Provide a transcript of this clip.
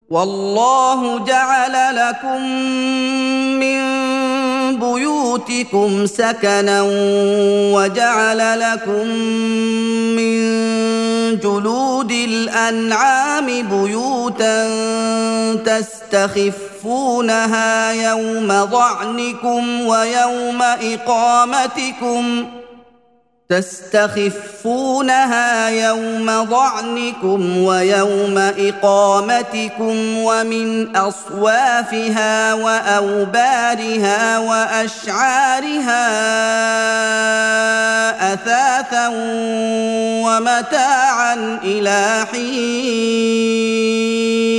والله جعل لكم من بيوتكم سكنا وجعل لكم من جلود الأنعام بيوتا تستخفونها يوم ضعنكم ويوم إقامتكم ومن أصوافها وأوبارها وأشعارها أثاثا ومتاعا إلى حين.